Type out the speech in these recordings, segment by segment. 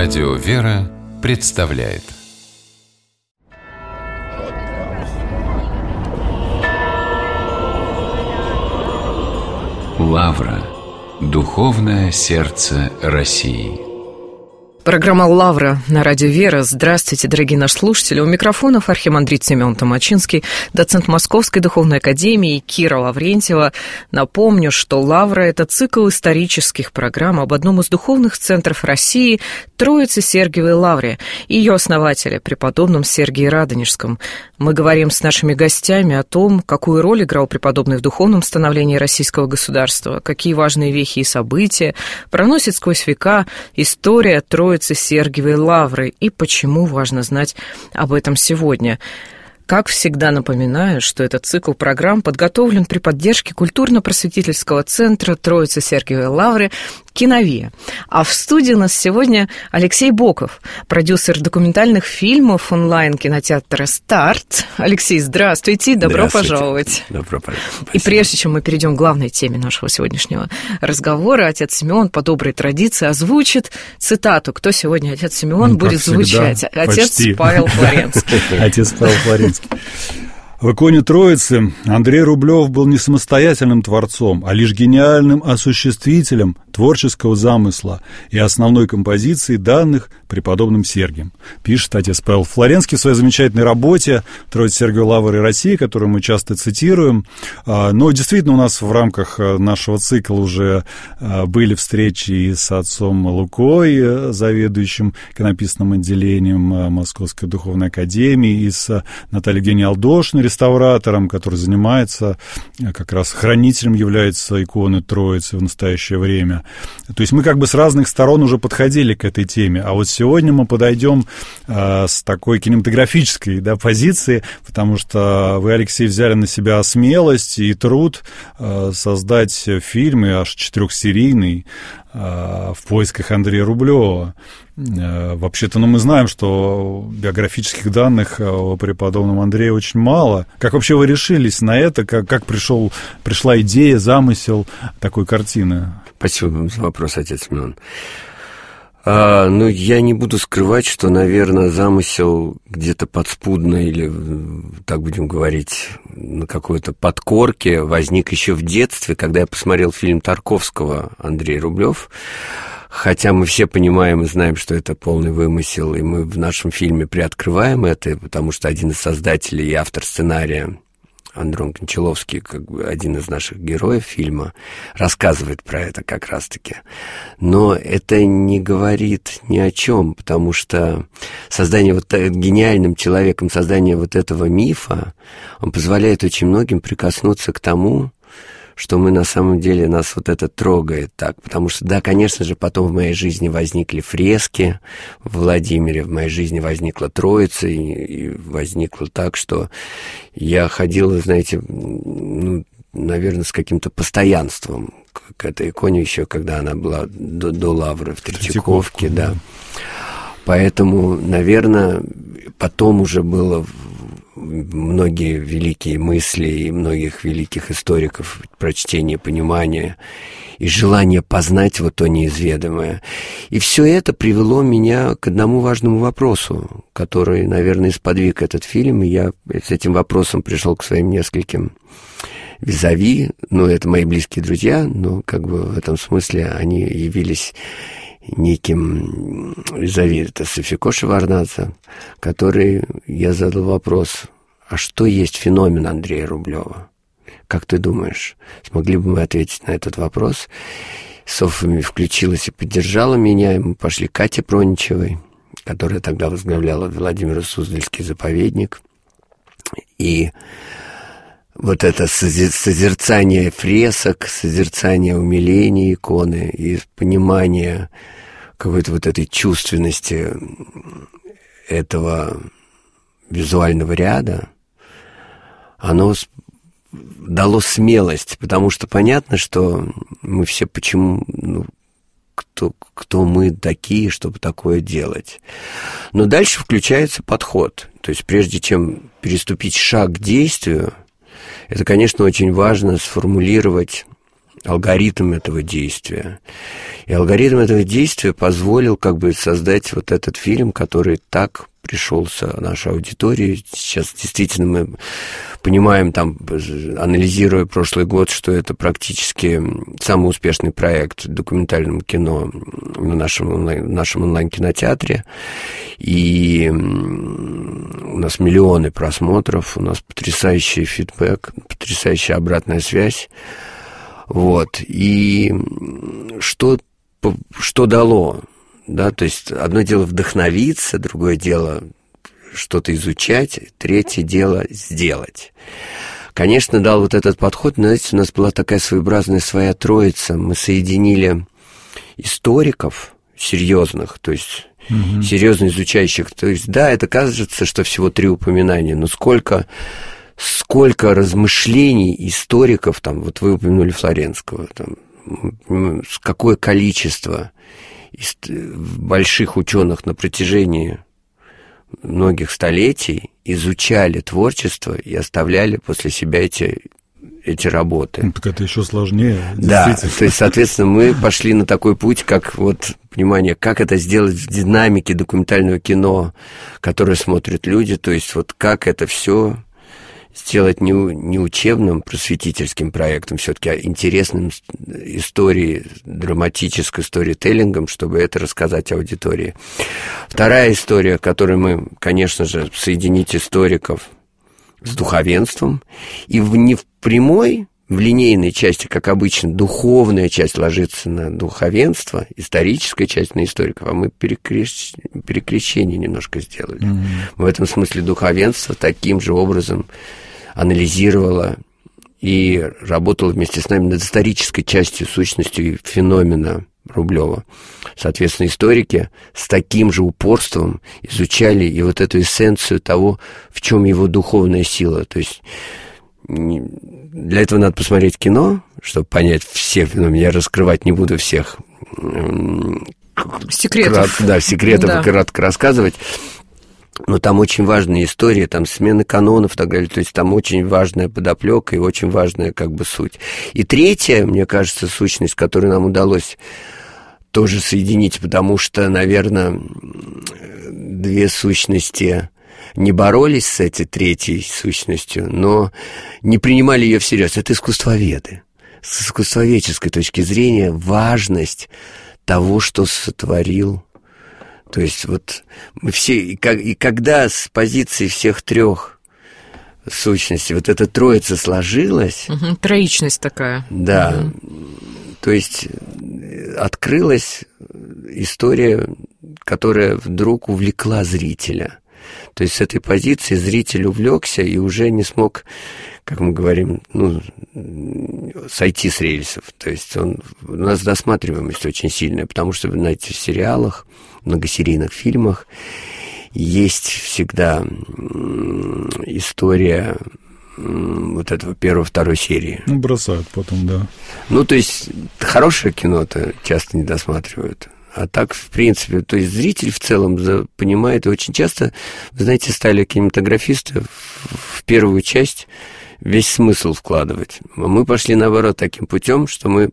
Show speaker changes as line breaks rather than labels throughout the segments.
Радио «Вера» представляет. Лавра. Духовное сердце России.
Программа «Лавра» на радио «Вера». Здравствуйте, дорогие наши слушатели. У микрофонов архимандрит Семен Томачинский, доцент Московской духовной академии, Кира Лаврентьева. Напомню, что «Лавра» — это цикл исторических программ об одном из духовных центров России — Троице-Сергиевой Лавре и ее основателе, преподобном Сергии Радонежском. Мы говорим с нашими гостями о том, какую роль играл преподобный в духовном становлении российского государства, какие важные вехи и события проносит сквозь века история Троице-Сергиевой Лавры и почему важно знать об этом сегодня. Как всегда напоминаю, что этот цикл программ подготовлен при поддержке культурно-просветительского центра Троице-Сергиевой Лавры «Киновия». А в студии у нас сегодня Алексей Боков, продюсер документальных фильмов онлайн-кинотеатра «Старт». Алексей, здравствуйте, добро пожаловать.
Добро пожаловать.
И прежде чем мы перейдем к главной теме нашего сегодняшнего разговора, отец Симеон по доброй традиции озвучит цитату. Кто сегодня отец Симеон будет звучать? Отец Павел Флоренский.
Отец Павел Флоренский. В иконе Троицы Андрей Рублев был не самостоятельным творцом, а лишь гениальным осуществителем творческого замысла и основной композиции, данных преподобным Сергием, пишет отец Павел Флоренский в своей замечательной работе «Троице-Сергиевой Лавры России», которую мы часто цитируем. Но действительно у нас в рамках нашего цикла уже были встречи и с отцом Лукой, заведующим иконописным отделением Московской духовной академии, и с Натальей Евгеньевной Алдошиной, реставратором, который занимается, как раз хранителем является иконы Троицы в настоящее время. То есть мы как бы с разных сторон уже подходили к этой теме, а вот сегодня мы подойдем с такой кинематографической позиции, потому что вы, Алексей, взяли на себя смелость и труд создать фильм, и аж 4-серийный, в поисках Андрея Рублева. Вообще-то, мы знаем, что биографических данных о преподобном Андрее очень мало. Как вообще вы решились на это? Как пришла идея, замысел такой картины?
Спасибо за вопрос, отец Семен. Я не буду скрывать, что, наверное, замысел где-то подспудно или, так будем говорить, на какой-то подкорке возник еще в детстве, когда я посмотрел фильм Тарковского «Андрей Рублев». Хотя мы все понимаем и знаем, что это полный вымысел, и мы в нашем фильме приоткрываем это, потому что один из создателей и автор сценария, Андрон Кончаловский, как бы один из наших героев фильма, рассказывает про это как раз-таки. Но это не говорит ни о чем, потому что создание гениальным человеком, создание этого мифа, он позволяет очень многим прикоснуться к тому, что мы на самом деле, нас это трогает так. Потому что, да, конечно же, потом в моей жизни возникли фрески в Владимире, в моей жизни возникла Троица, и возникло так, что я ходила, знаете, наверное, с каким-то постоянством к этой иконе еще, когда она была до Лавры в Третьяковке, да. Поэтому, наверное, потом уже было многие великие мысли и многих великих историков, прочтение, понимание и желание познать то неизведанное. И все это привело меня к одному важному вопросу, который, наверное, сподвиг этот фильм, и я с этим вопросом пришел к своим нескольким визави, это мои близкие друзья, но в этом смысле они явились неким визави, это Софико Шеварднадзе, который я задал вопрос: а что есть феномен Андрея Рублева? Как ты думаешь, смогли бы мы ответить на этот вопрос? Софья включилась и поддержала меня, и мы пошли к Кате Проничевой, которая тогда возглавляла Владимиро-Суздальский заповедник, и это созерцание фресок, созерцание умиления иконы и понимание какой-то этой чувственности этого визуального ряда, оно дало смелость, потому что понятно, что мы все кто мы такие, чтобы такое делать. Но дальше включается подход. То есть прежде чем переступить шаг к действию, это, конечно, очень важно сформулировать алгоритм этого действия. И алгоритм этого действия позволил как бы создать вот этот фильм, который так пришелся нашей аудитории. Сейчас действительно мы понимаем, там, анализируя прошлый год, что это практически самый успешный проект документального кино на нашем онлайн-кинотеатре. И у нас миллионы просмотров, у нас потрясающий фидбэк, потрясающая обратная связь. Вот. И что дало? Да, то есть одно дело вдохновиться, другое дело что-то изучать, третье дело сделать. Конечно, дал вот этот подход, но, знаете, у нас была такая своеобразная своя троица. Мы соединили историков серьезных, то есть серьезно изучающих. То есть, да, это кажется, что всего 3 упоминания, но сколько размышлений историков, там, вот вы упомянули Флоренского, там, какое количество больших ученых на протяжении многих столетий изучали творчество и оставляли после себя эти работы.
Так это еще сложнее.
Да, то есть, соответственно, мы пошли на такой путь, как вот понимание, как это сделать в динамике документального кино, которое смотрят люди, то есть вот как это все сделать не учебным просветительским проектом, все-таки а интересным историей, драматической сторителлингом, чтобы это рассказать аудитории. Вторая история, которой мы, конечно же, соединить историков с духовенством, и не в прямой, в линейной части, как обычно, духовная часть ложится на духовенство, историческая часть на историков, а мы перекрещение немножко сделали. В этом смысле духовенство таким же образом анализировало и работало вместе с нами над исторической частью, сущностью феномена Рублева. Соответственно, историки с таким же упорством изучали и вот эту эссенцию того, в чем его духовная сила. То есть для этого надо посмотреть кино, чтобы понять все феномены. Я раскрывать не буду всех
секретов.
Секретов и кратко рассказывать. Но там очень важная история, там смены канонов и так далее. То есть там очень важная подоплека и очень важная как бы суть. И третья, мне кажется, сущность, которую нам удалось тоже соединить, потому что, наверное, 2 сущности не боролись с этой третьей сущностью, но не принимали ее всерьез. Это искусствоведы. С искусствоведческой точки зрения важность того, что сотворил. То есть вот мы все, и когда с позиции всех 3 сущностей вот эта троица сложилась...
Троичность такая.
Да. То есть открылась история, которая вдруг увлекла зрителя. То есть с этой позиции зритель увлекся и уже не смог, как мы говорим, сойти с рельсов. То есть у нас досматриваемость очень сильная, потому что, знаете, в сериалах, многосерийных фильмах есть всегда история вот этого 1-2 серии.
Бросают потом, да.
То есть хорошее кино-то часто не досматривают. А так, в принципе, то есть зритель в целом понимает, и очень часто, вы знаете, стали кинематографисты в первую часть весь смысл вкладывать. А мы пошли, наоборот, таким путем, что мы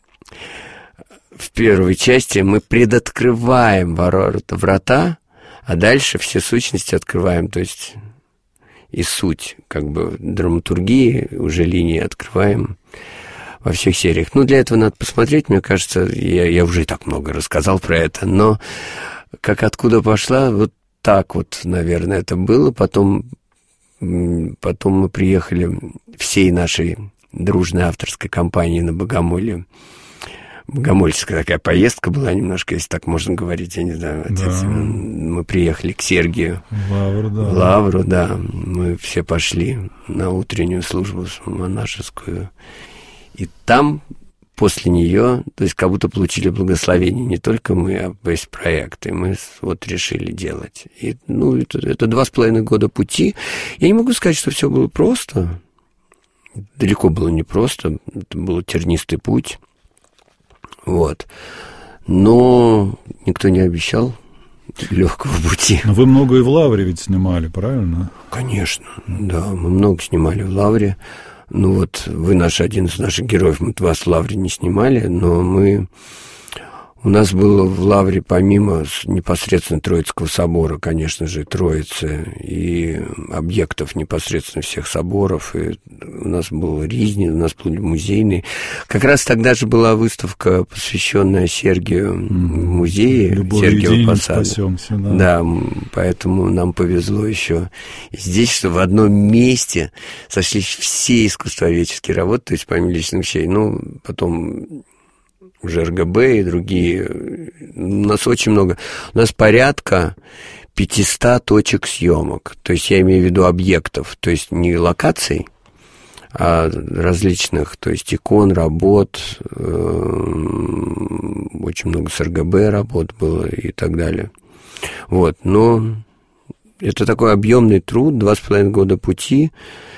в первой части мы предоткрываем врата, а дальше все сущности открываем, то есть и суть, как бы, драматургии, уже линии открываем во всех сериях. Для этого надо посмотреть, мне кажется, я уже и так много рассказал про это, но как откуда пошла, вот так вот, наверное, это было. Потом мы приехали всей нашей дружной авторской компанией на Богомолье. Богомольская такая поездка была немножко, если так можно говорить, я не знаю. Отец. Да. Мы приехали к Сергию. Лавру, да. Мы все пошли на утреннюю службу монашескую. И там, после нее, то есть как будто получили благословение не только мы, а весь проект. И мы вот решили делать. И, это 2,5 года пути. Я не могу сказать, что все было просто. Далеко было не просто. Это был тернистый путь. Вот. Но никто не обещал легкого пути.
Но вы много и в Лавре ведь снимали, правильно?
Конечно, да, мы много снимали в Лавре. Вы один из наших героев, мы вас в Лавре не снимали, но мы У нас было в Лавре, помимо непосредственно Троицкого собора, конечно же, Троицы, и объектов непосредственно всех соборов, и у нас был Ризни, у нас был музейный. Как раз тогда же была выставка, посвященная Сергию в музее, Сергиева Посада. Да, поэтому нам повезло еще здесь, что в одном месте сошлись все искусствоведческие работы, то есть помимо личных вещей, ну, потом уже РГБ и другие. У нас очень много. У нас порядка 500 точек съемок. То есть я имею в виду объектов. То есть не локаций, а различных, то есть икон, работ. Очень много с РГБ работ было и так далее. Вот. Но это такой объемный труд, 2,5 года пути.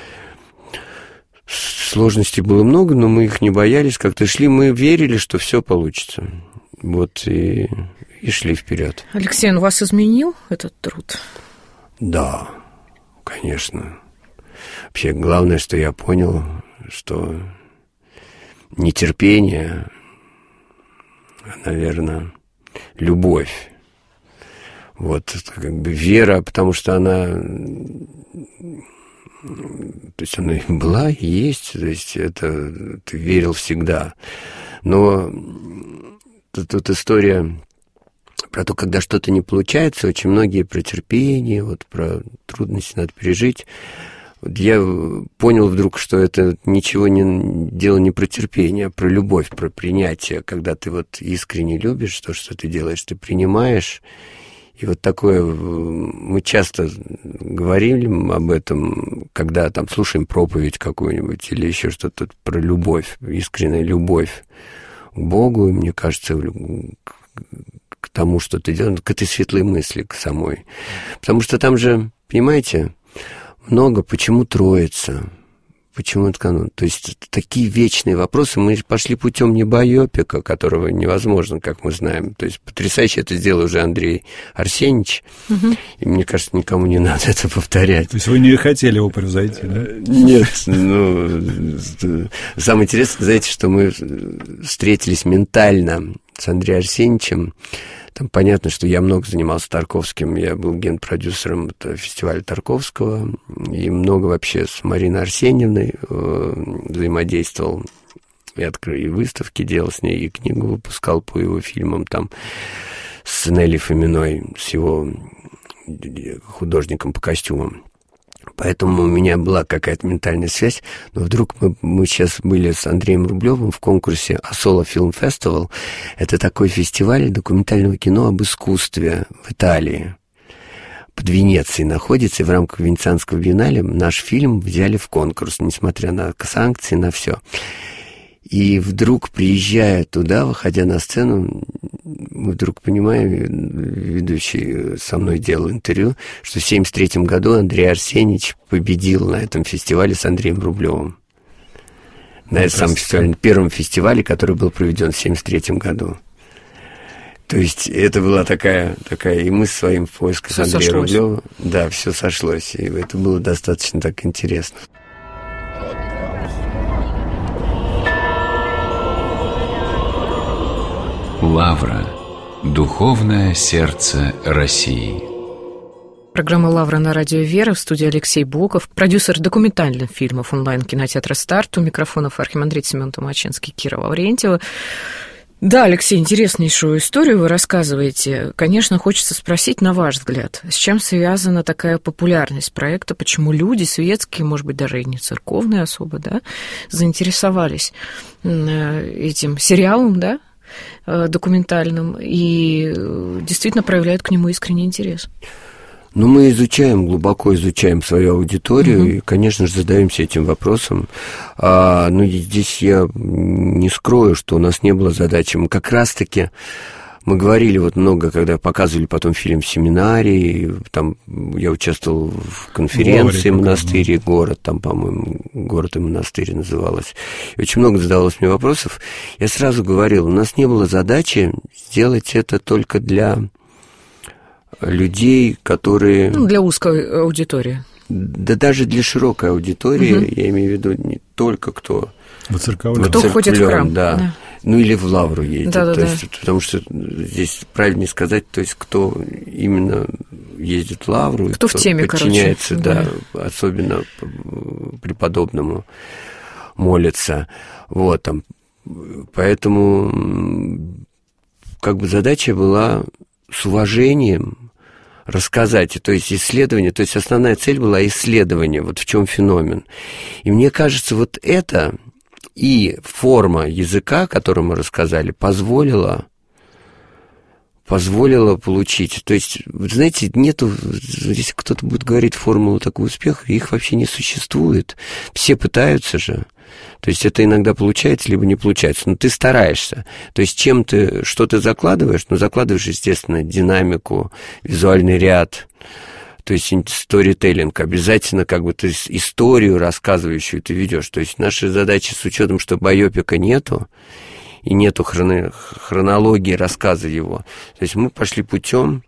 Сложностей было много, но мы их не боялись, как-то шли, мы верили, что все получится. Вот и шли вперед.
Алексей, он вас изменил, этот труд?
Да, конечно. Вообще, главное, что я понял, что нетерпение, а, наверное, любовь. Вот, как бы вера, потому что она... То есть она и была, и есть, то есть это ты верил всегда. Но тут история про то, когда что-то не получается, очень многие про терпение, вот про трудности надо пережить. Вот я понял вдруг, что это дело не про терпение, а про любовь, про принятие. Когда ты вот искренне любишь то, что ты делаешь, ты принимаешь. И вот такое, мы часто говорили об этом, когда там слушаем проповедь какую-нибудь или еще что-то про любовь, искренняя любовь к Богу, и мне кажется, к тому, что ты делаешь, к этой светлой мысли, к самой. Потому что там же, понимаете, много, почему Троица, почему это канон. То есть такие вечные вопросы. Мы пошли путем не байопика, которого невозможно, как мы знаем. То есть потрясающе это сделал уже Андрей Арсеньевич. И мне кажется, никому не надо это повторять.
То есть вы не хотели его превзойти, да?
Нет. Самое интересное, знаете, что мы встретились ментально с Андреем Арсеньевичем. Там понятно, что я много занимался Тарковским, я был генпродюсером фестиваля Тарковского, и много вообще с Мариной Арсеньевной взаимодействовал, и выставки делал с ней, и книгу выпускал по его фильмам, там, с Нелли Фоминой, с его художником по костюмам. Поэтому у меня была какая-то ментальная связь, но вдруг мы сейчас были с Андреем Рублевым в конкурсе Asolo Film Festival. Это такой фестиваль документального кино об искусстве в Италии. Под Венецией находится, и в рамках Венецианского биеннале наш фильм взяли в конкурс, несмотря на санкции, на все. И вдруг, приезжая туда, выходя на сцену, мы вдруг понимаем, ведущий со мной делал интервью, что в 1973 году Андрей Арсеньевич победил на этом фестивале с Андреем Рублевым. На этом самом фестивале, первом фестивале, который был проведен в 1973 году. То есть это была такая, и мы с своим поиском с Андреем Рублевым, да, все сошлось, и это было достаточно так интересно.
Лавра. Духовное сердце России.
Программа «Лавра» на радио «Вера». В студии Алексей Боков, продюсер документальных фильмов онлайн-кинотеатра «Старт». У микрофонов архимандрит Семен Томачинский, Кира Лаврентьева. Да, Алексей, интереснейшую историю вы рассказываете. Конечно, хочется спросить, на ваш взгляд, с чем связана такая популярность проекта, почему люди светские, может быть, даже и не церковные особо, да, заинтересовались этим сериалом, да, документальным, и действительно проявляют к нему искренний интерес.
Ну, мы глубоко изучаем свою аудиторию, и, конечно же, задаемся этим вопросом. Но здесь я не скрою, что у нас не было задачи. Мы как раз-таки, мы говорили вот много, когда показывали потом фильм в семинарии, там я участвовал в конференции «Монастырь и город», там, по-моему, «Город и монастырь» называлось. И очень много задавалось мне вопросов. Я сразу говорил, у нас не было задачи сделать это только для людей, которые...
Ну, для узкой аудитории.
Да даже для широкой аудитории, я имею в виду не только кто...
Кто ходит в храм.
Да. Ну, или в Лавру ездит.
Да.
Потому что здесь правильнее сказать, то есть, кто именно ездит в Лавру,
кто в теме,
подчиняется, особенно преподобному молится. Вот, там. Поэтому как бы задача была с уважением рассказать, то есть исследование, то есть основная цель была исследование, вот в чем феномен. И мне кажется, вот это и форма языка, которую мы рассказали, позволила получить. То есть, вы знаете, нету, если кто-то будет говорить формулу такого успеха, их вообще не существует. Все пытаются же. То есть это иногда получается, либо не получается. Но ты стараешься. То есть что ты закладываешь? Закладываешь, естественно, динамику, визуальный ряд, то есть сторителлинг. Обязательно как бы ты историю рассказывающую ты ведешь. То есть наши задачи с учетом, что байопика нету, и нету хронологии рассказа его. То есть мы пошли путем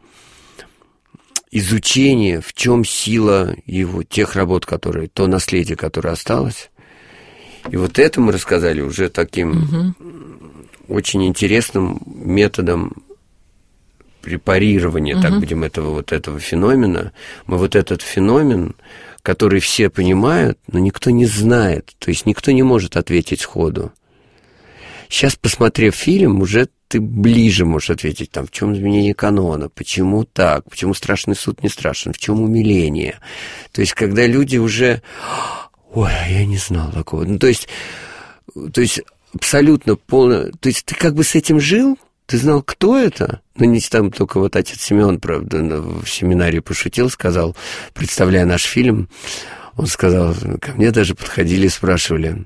изучения, в чем сила его, тех работ, то наследие, которое осталось. И вот это мы рассказали уже таким очень интересным методом препарирования, так будем, этого феномена. Мы вот этот феномен, который все понимают, но никто не знает, то есть никто не может ответить сходу. Сейчас, посмотрев фильм, уже ты ближе можешь ответить, в чем изменение канона, почему так, почему страшный суд не страшен, в чем умиление. То есть, когда люди уже... Ой, я не знал такого. То есть абсолютно полно... То есть ты как бы с этим жил, ты знал, кто это? Не там только вот отец Симеон, правда, в семинаре пошутил, сказал, представляя наш фильм, он сказал, ко мне даже подходили и спрашивали,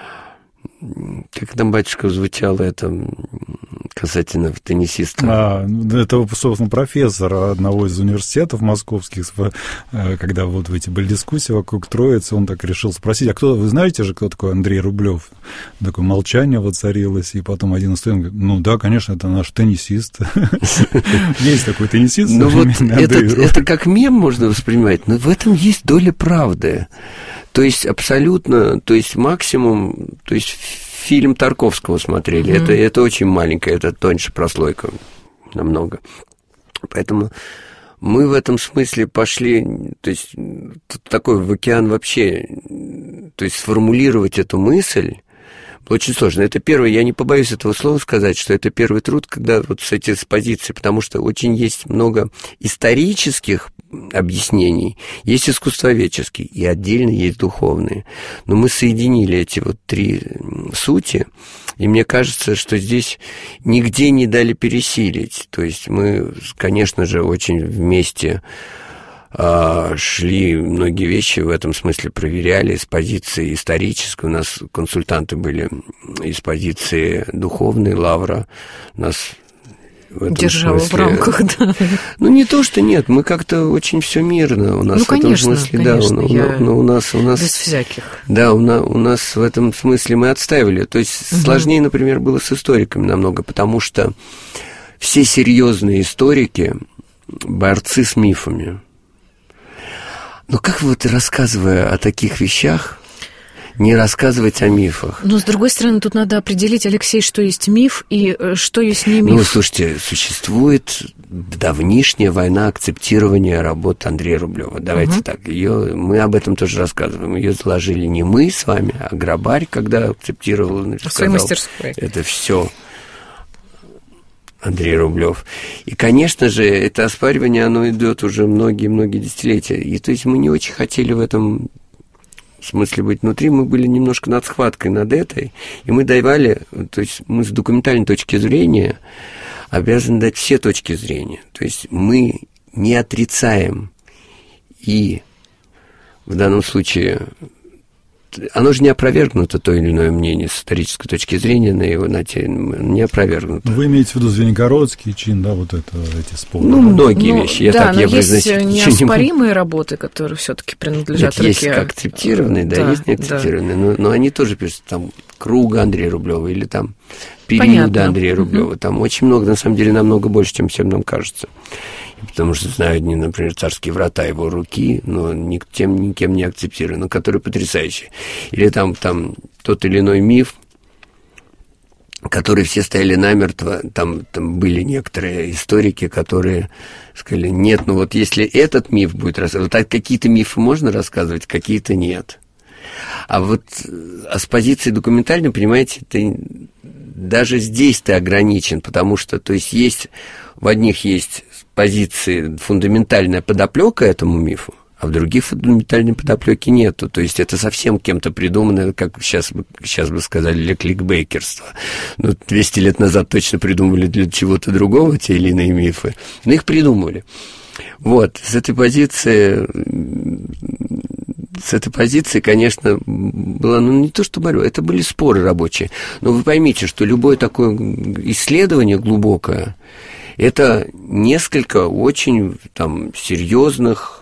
как там, батюшка, звучало это касательно теннисиста?
Это, собственно, профессор одного из университетов московских, когда вот эти были дискуссии вокруг Троицы, он так решил спросить, вы знаете же, кто такой Андрей Рублев? Такое молчание воцарилось, и потом один из студентов говорит, да, конечно, это наш теннисист. Есть такой теннисист.
Ну вот это как мем можно воспринимать, но в этом есть доля правды. То есть абсолютно, то есть максимум, то есть фильм Тарковского смотрели, это очень маленькое, это тоньше прослойка намного. Поэтому мы в этом смысле пошли, то есть такой в океан вообще, то есть сформулировать эту мысль очень сложно. Это первый, я не побоюсь этого слова сказать, что это первый труд, когда вот с этой позиции, потому что очень есть много исторических объяснений, есть искусствоведческие, и отдельно есть духовные. Но мы соединили эти вот три сути, и мне кажется, что здесь нигде не дали пересилить. То есть мы, конечно же, очень вместе шли, многие вещи в этом смысле проверяли с позиции исторической. У нас консультанты были из позиции духовной, Лавра нас в этом
держала
смысле...
в рамках, да.
Не то, что нет, мы как-то очень все мирно. У нас
конечно,
в этом смысле,
конечно,
но у нас
без всяких.
Да, у нас в этом смысле мы отстаивали. То есть сложнее, например, было с историками намного, потому что все серьезные историки борцы с мифами. Но как вот, рассказывая о таких вещах, не рассказывать о мифах?
Но, с другой стороны, тут надо определить, Алексей, что есть миф и что есть не миф.
Слушайте, существует давнишняя война акцептирования работ Андрея Рублева. Давайте так, мы об этом тоже рассказываем. Ее заложили не мы с вами, а Грабарь, когда акцептировал,
в своей мастерской.
Это все Андрей Рублев. И, конечно же, это оспаривание, оно идет уже многие-многие десятилетия. И то есть мы не очень хотели в этом смысле быть внутри, мы были немножко над схваткой над этой, и мы давали, то есть мы с документальной точки зрения обязаны дать все точки зрения. То есть мы не отрицаем, и в данном случае оно же не опровергнуто, то или иное мнение с исторической точки зрения, на его не опровергнуто.
Вы имеете в виду Звенигородский чин, да, вот эти споры?
Многие вещи.
Но есть неоспоримые работы, которые все-таки принадлежат руке.
Есть акцептированные, есть неакцептированные, но они тоже пишут, там, круга Андрея Рублева или там периода Андрея Рублева. Там очень много, на самом деле, намного больше, чем всем нам кажется. Потому что знаю одни, например, «Царские врата» его руки, но никем не акцептированы, но которые потрясающие. Или там тот или иной миф, которые все стояли намертво. Там были некоторые историки, которые сказали, нет, ну вот если этот миф будет рассказывать, вот какие-то мифы можно рассказывать, какие-то нет. А вот с позиции документальной, понимаете, даже здесь ты ограничен, потому что, то есть в одних есть позиции фундаментальная подоплека этому мифу, а в других фундаментальной подоплеки нету. То есть это совсем кем-то придумано, как сейчас бы сказали, для кликбейкерства. 200 лет назад точно придумывали для чего-то другого те или иные мифы, но их придумывали. Вот, с этой позиции, конечно, была, не то что борьба, это были споры рабочие. Но вы поймите, что любое такое исследование глубокое, это несколько очень серьезных,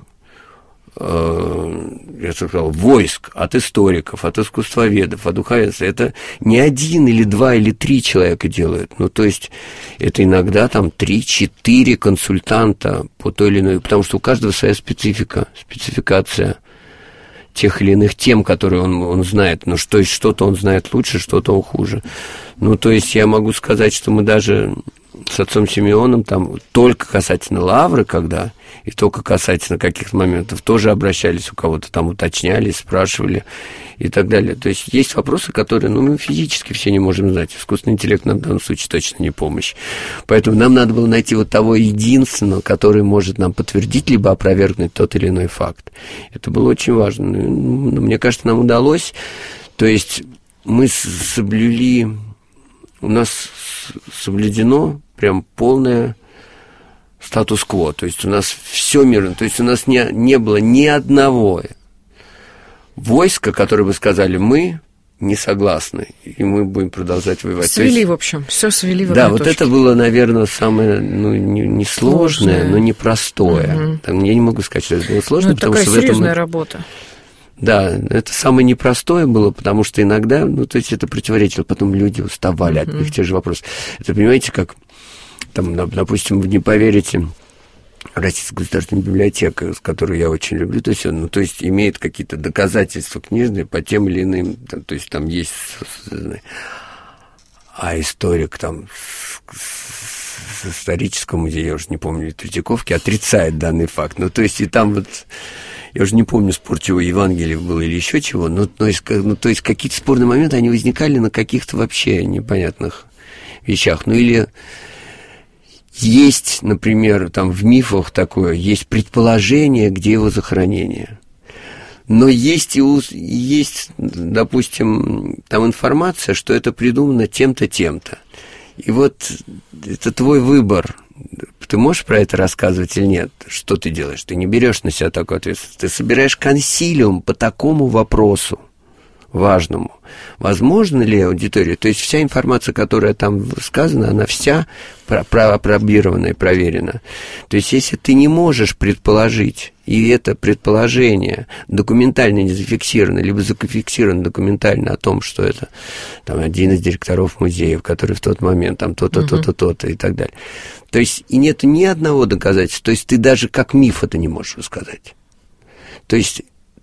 я сказал, войск от историков, от искусствоведов, от духовенства. Это не 1 или 2 или 3 человека делают. То есть это иногда 3-4 консультанта по той или иной, потому что у каждого своя спецификация тех или иных тем, которые он знает. То есть что-то он знает лучше, что-то он хуже. То есть я могу сказать, что мы даже с отцом Симеоном только касательно Лавры, и только касательно каких-то моментов, тоже обращались у кого-то, уточняли, спрашивали и так далее. То есть есть вопросы, которые, мы физически все не можем знать. Искусственный интеллект нам в данном случае точно не помощь. Поэтому нам надо было найти того единственного, который может нам подтвердить либо опровергнуть тот или иной факт. Это было очень важно. Мне кажется, нам удалось. То есть мы соблюли, у нас соблюдено прям полное статус-кво, то есть у нас все мирно, то есть у нас не было ни одного войска, которое бы сказали, мы не согласны, и мы будем продолжать воевать.
Свели, в общем, все свели в
одной
одной точке.
Это было, наверное, самое, несложное, но непростое. Я не могу сказать, что это было сложно,
потому что такая серьезная работа.
Да, это самое непростое было, потому что иногда, то есть это противоречило, потом люди уставали от них, те же вопросы. Это, понимаете, как, допустим, вы не поверите, Российская государственная библиотека, которую я очень люблю, то есть имеет какие-то доказательства книжные по тем или иным, то есть там есть, а историк с исторического музея, я уже не помню, Третьяковки, отрицает данный факт. То есть и там я уже не помню, спор чего, Евангелие было или еще чего, то есть какие-то спорные моменты, они возникали на каких-то вообще непонятных вещах. Или есть, например, в мифах такое, есть предположение, где его захоронение. Но есть, допустим, информация, что это придумано тем-то, тем-то. И это твой выбор. Ты можешь про это рассказывать или нет? Что ты делаешь? Ты не берешь на себя такую ответственность. Ты собираешь консилиум по такому вопросу важному. Возможно ли аудитория? То есть вся информация, которая там сказана, она вся опробирована и проверена. То есть если ты не можешь предположить, и это предположение документально не зафиксировано, либо зафиксировано документально о том, что это один из директоров музеев, который в тот момент то-то, то-то, то-то и так далее. То есть и нет ни одного доказательства. То есть ты даже как миф это не можешь рассказать. То есть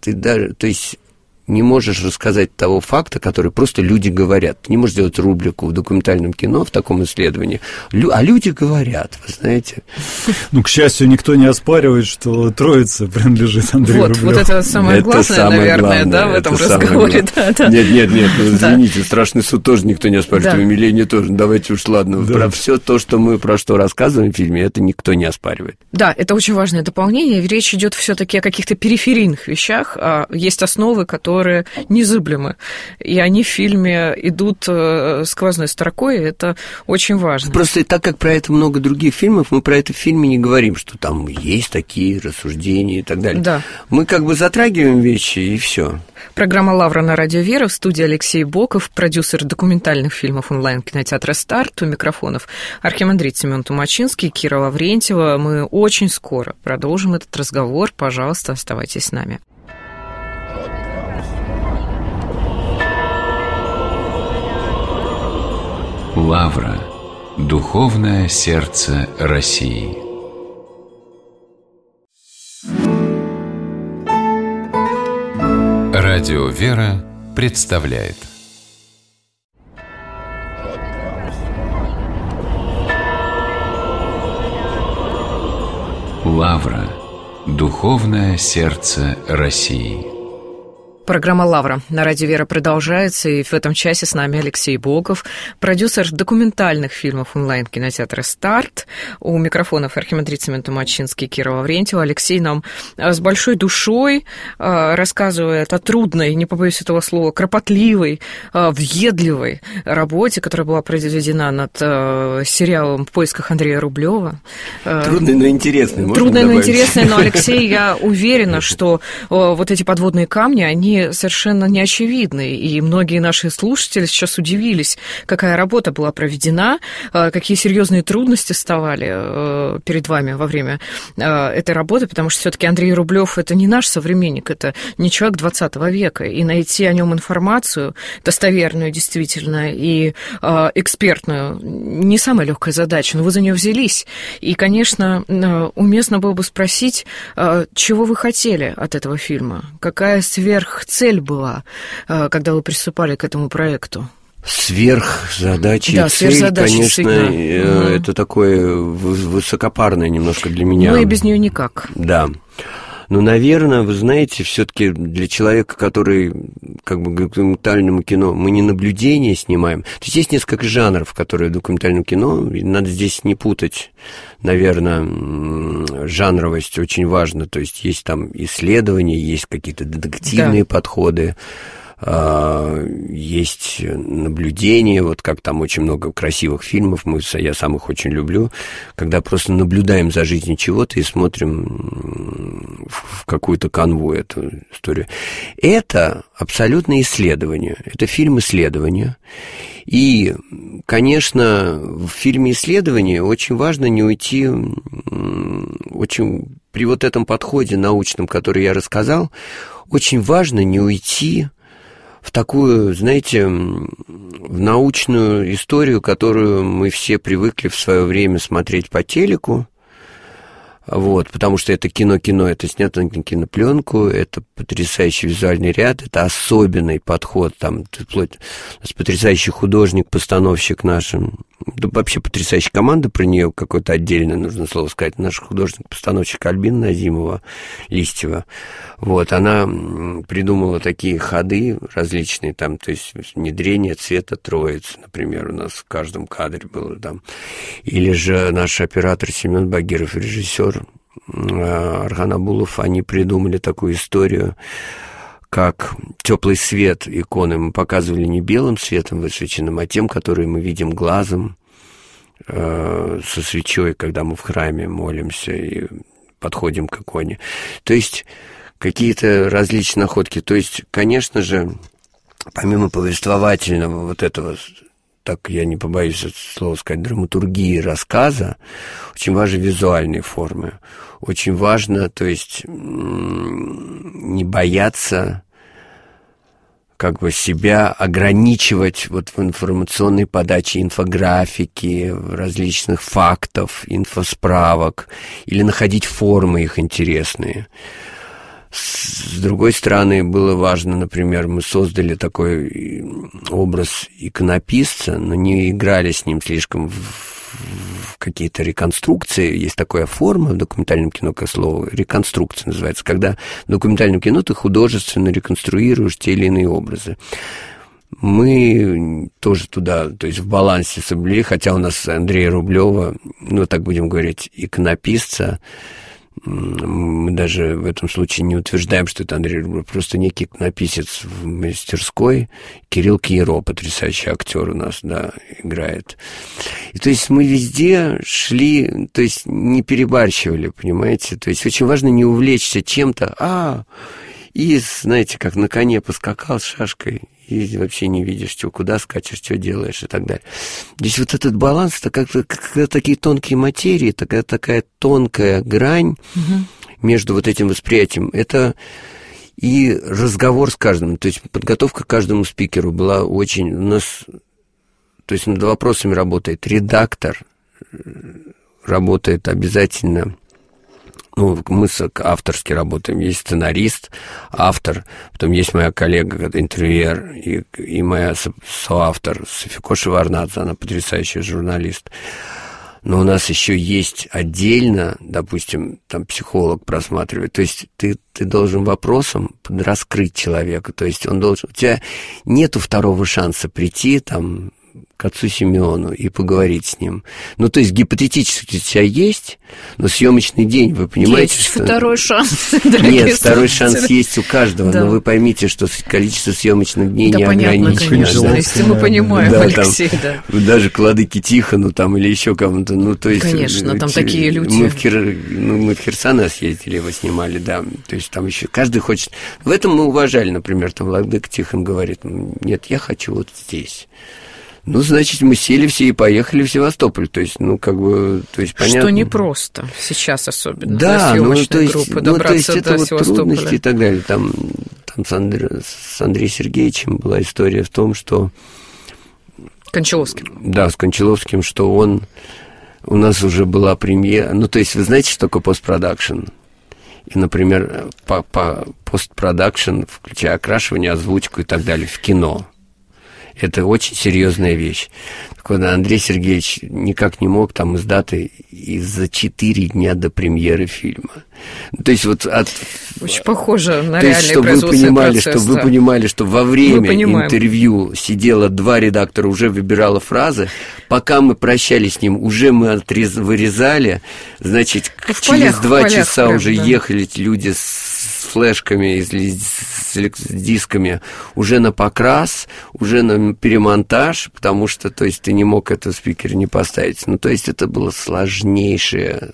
не можешь рассказать того факта, который просто люди говорят. Ты не можешь сделать рубрику в документальном кино, в таком исследовании, а люди говорят, вы знаете.
К счастью, никто не оспаривает, что Троица принадлежит Андрею Рублеву.
Вот это самое главное, наверное, в этом разговоре.
Нет, извините, страшный суд тоже никто не оспаривает, умиление тоже. Давайте уж, ладно, про все то, что мы про что рассказываем в фильме, это никто не оспаривает.
Да, это очень важное дополнение. Речь идет все-таки о каких-то периферийных вещах, есть основы, которые незыблемы. И они в фильме идут сквозной строкой, и это очень важно.
Просто так как про это много других фильмов, мы про это в фильме не говорим, что там есть такие рассуждения и так далее.
Да.
Мы затрагиваем вещи, и все.
Программа «Лавра» на Радио Вера. В студии Алексей Боков, продюсер документальных фильмов онлайн-кинотеатра «Старт». У микрофонов архимандрит Семен Тумачинский, Кира Лаврентьева. Мы очень скоро продолжим этот разговор. Пожалуйста, оставайтесь с нами.
Лавра. Духовное сердце России. Радио «Вера» представляет Лавра. Духовное сердце России.
Программа «Лавра» на радио «Вера» продолжается, и в этом часе с нами Алексей Богов, продюсер документальных фильмов онлайн-кинотеатра «Старт». У микрофонов архимандрит Семен Томачинский, Кира Лаврентьева. Алексей нам с большой душой рассказывает о трудной, не побоюсь этого слова, кропотливой, въедливой работе, которая была произведена над сериалом «В поисках Андрея Рублева».
Трудной, но интересной.
Трудной, но интересной, но, Алексей, я уверена, что вот эти подводные камни, они совершенно не очевидны, и многие наши слушатели сейчас удивились, какая работа была проведена, какие серьезные трудности вставали перед вами во время этой работы, потому что все-таки Андрей Рублев — это не наш современник, это не человек 20 века, и найти о нем информацию достоверную действительно и экспертную не самая легкая задача, но вы за нее взялись, и, конечно, уместно было бы спросить, чего вы хотели от этого фильма, какая сверхцель была, когда вы приступали к этому проекту?
Сверхзадача,
да,
цель, конечно, это такое высокопарное немножко для меня.
Ну и без нее никак.
Да. Ну, наверное, вы знаете, все-таки для человека, который как бы к документальному кино, мы не наблюдение снимаем. То есть несколько жанров, которые в документальном кино, надо здесь не путать, наверное, жанровость очень важна. То есть есть там исследования, есть какие-то детективные подходы, есть наблюдение, вот как там очень много красивых фильмов, я сам их очень люблю, когда просто наблюдаем за жизнью чего-то и смотрим в какую-то канву эту историю. Это абсолютно исследование, это фильм исследования. И, конечно, в фильме исследования очень важно не уйти, при вот этом подходе научном, который я рассказал, очень важно не уйти в такую, знаете, в научную историю, которую мы все привыкли в свое время смотреть по телеку, вот, потому что это кино, это снято на кинопленку, это потрясающий визуальный ряд, это особенный подход, там, вплоть, у нас потрясающий художник, постановщик наш, да, вообще потрясающая команда, про нее какое-то отдельное нужно слово сказать, наш художник-постановщик Альбина Назимова, Листьева, вот, она придумала такие ходы различные, там, то есть внедрение цвета троицы, например, у нас в каждом кадре было там, или же наш оператор Семен Багиров, режиссер Архан Абулов, они придумали такую историю, как теплый свет иконы мы показывали не белым светом высвеченным, а тем, который мы видим глазом со свечой, когда мы в храме молимся и подходим к иконе. То есть какие-то различные находки. То есть, конечно же, помимо повествовательного вот этого, так я не побоюсь это слово сказать, драматургии рассказа, очень важны визуальные формы. Очень важно, то есть, не бояться как бы себя ограничивать вот в информационной подаче инфографики, различных фактов, инфосправок, или находить формы их интересные. С другой стороны, было важно, например, мы создали такой образ иконописца, но не играли с ним слишком в какие-то реконструкции. Есть такая форма в документальном кино, как слово реконструкция называется, когда в документальном кино ты художественно реконструируешь те или иные образы. Мы тоже туда, то есть в балансе соблюли, хотя у нас Андрея Рублева, ну, так будем говорить, иконописца, мы даже в этом случае не утверждаем, что это Андрей Рублев, просто некий иконописец в мастерской. Кирилл Киеро, потрясающий актер у нас, да, играет. И то есть мы везде шли, то есть не перебарщивали, понимаете? То есть очень важно не увлечься чем-то, и, знаете, как на коне поскакал с шашкой, и вообще не видишь, что, куда скачешь, что делаешь и так далее. Здесь вот этот баланс, это как такие тонкие материи, такая тонкая грань между вот этим восприятием. Это и разговор с каждым, то есть подготовка к каждому спикеру была очень... У нас, то есть над вопросами работает редактор, работает обязательно... Ну, мы авторски работаем. Есть сценарист, автор, потом есть моя коллега, интервьюер, и моя соавтор Софика Шеварнадзе, она потрясающая журналист. но у нас еще есть отдельно, допустим, там психолог просматривает, то есть ты должен вопросом раскрыть человека, то есть он должен, у тебя нету второго шанса прийти там к отцу Симеону и поговорить с ним. Ну, то есть гипотетически у тебя есть, но съемочный день, вы понимаете,
есть
что...
второй шанс.
Нет, второй шанс есть у каждого, но вы поймите, что количество съемочных дней не ограничено.
Да, понятно, конечно, мы понимаем, Алексей, да.
Даже к владыке Тихону там или еще кому-то, ну, то есть...
Конечно, там такие люди.
Мы в Херсона съездили, его снимали, да, то есть там еще каждый хочет... В этом мы уважали, например, там владыка Тихон говорит, нет, я хочу вот здесь. Ну, значит, мы сели все и поехали в Севастополь. То есть, ну, как бы, то есть, понятно.
Что непросто сейчас особенно,
да,
для съемочной группы,
ну,
добраться
то есть, это
до
вот
Севастополя.
трудности и так далее. Там с Андреем Сергеевичем была история в том, что...
Кончаловским.
Да, с Кончаловским, что у нас уже была премьера. Ну, то есть, вы знаете, что такое постпродакшн? И, например, по постпродакшн, включая окрашивание, озвучку и так далее, в кино. Это очень серьезная вещь. Так вот, Андрей Сергеевич никак не мог там из даты за 4 дня до премьеры фильма. То есть вот
очень похоже на
то есть,
реальный производственный процесс.
Чтобы вы понимали, что во время интервью сидело 2 редактора, уже выбирала фразы. Пока мы прощались с ним, уже мы вырезали. Значит, через 2 часа уже ехали люди с флешками, с дисками уже на покрас, уже на перемонтаж, потому что, то есть, ты не мог это в спикере не поставить. Ну, то есть, это было сложнейшее,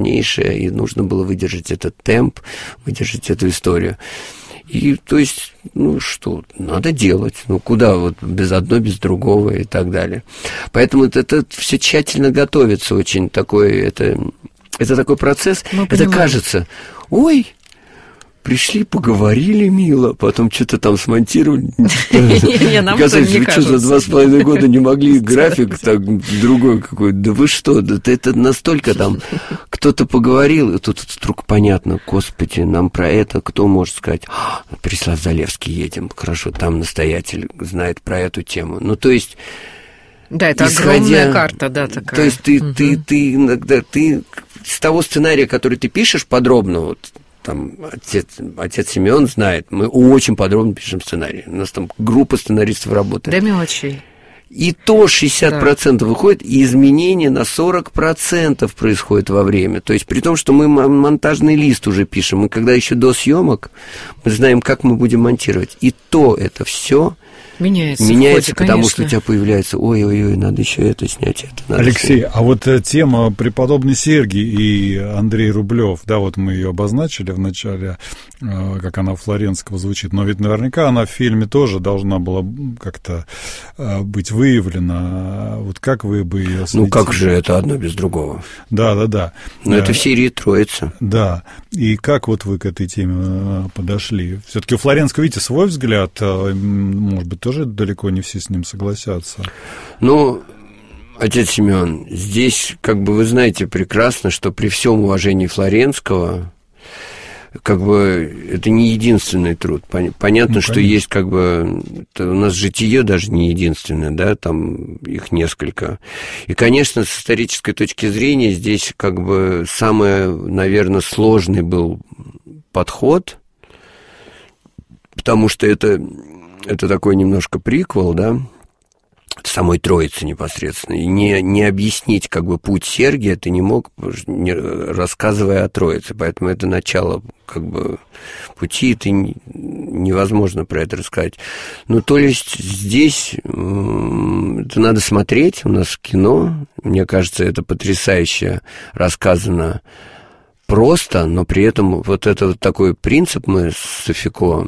и нужно было выдержать этот темп, выдержать эту историю. И, то есть, ну, что, надо делать. Ну, куда вот без одного, без другого и так далее. Поэтому это все тщательно готовится очень такой, это такой процесс. Это кажется, ой, пришли, поговорили мило, потом что-то там смонтировали. Оказывается, вы что, за 2,5 года не могли график так другой какой-то? Да вы что, это настолько там кто-то поговорил, и тут вдруг понятно, господи, нам про это кто может сказать? Переслав Залевский едем, хорошо, там настоятель знает про эту тему. Ну, то есть...
Да, это огромная карта, да, такая.
То есть ты иногда, с того сценария, который ты пишешь подробно, вот, там отец Симеон знает, мы очень подробно пишем сценарий. У нас там группа сценаристов работает.
До мелочей.
И то 60% выходит, и изменения на 40% происходит во время. То есть при том, что мы монтажный лист уже пишем, и когда еще до съемок, мы знаем, как мы будем монтировать. И то это все меняется,
ходе,
потому что у тебя появляется, ой-ой-ой, надо еще это снять, это надо
Алексей,
снять.
а вот тема преподобный Сергий и Андрей Рублев, да, вот мы ее обозначили в начале, как она у Флоренского звучит, но ведь наверняка она в фильме тоже должна была как-то быть выявлена. Вот как вы бы ее осветили?
Ну как же это одно без другого?
Да.
Но это в серии «Троица».
Да, и как вот вы к этой теме подошли? Все-таки у Флоренского, видите, свой взгляд, может быть, тоже далеко не все с ним согласятся.
Ну, отец Симеон, здесь, как бы вы знаете прекрасно, что при всем уважении Флоренского, как бы это не единственный труд. Понятно, что есть как бы... У нас житие даже не единственное, да, там их несколько. И, конечно, с исторической точки зрения здесь как бы самый, наверное, сложный был подход, потому что это такой немножко приквел, да, самой Троицы непосредственно. И не объяснить как бы путь Сергия ты не мог, рассказывая о Троице. Поэтому это начало как бы пути, ты невозможно про это рассказать. Ну, то есть здесь это надо смотреть. У нас кино, мне кажется, это потрясающе рассказано просто, но при этом вот этот такой принцип мы с Софико